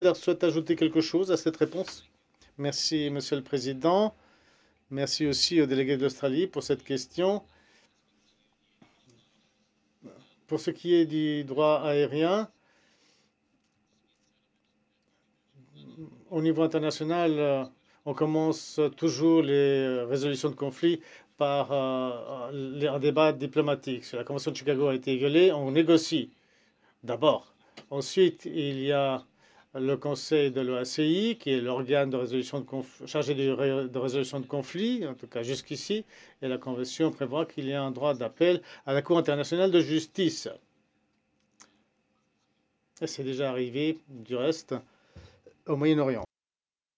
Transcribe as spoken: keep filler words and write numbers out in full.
souhaite ajouter quelque chose à cette réponse? Merci, Monsieur le Président. Merci aussi au délégué de l'Australie pour cette question. Pour ce qui est du droit aérien, au niveau international, euh, on commence toujours les résolutions de conflits par euh, un débat diplomatique. Si la Convention de Chicago a été violée, on négocie d'abord. Ensuite, il y a le Conseil de l'O A C I, qui est l'organe de résolution de conf... chargé de, ré... de résolution de conflits, en tout cas jusqu'ici, et la Convention prévoit qu'il y a un droit d'appel à la Cour internationale de justice. Et c'est déjà arrivé, du reste, au Moyen-Orient.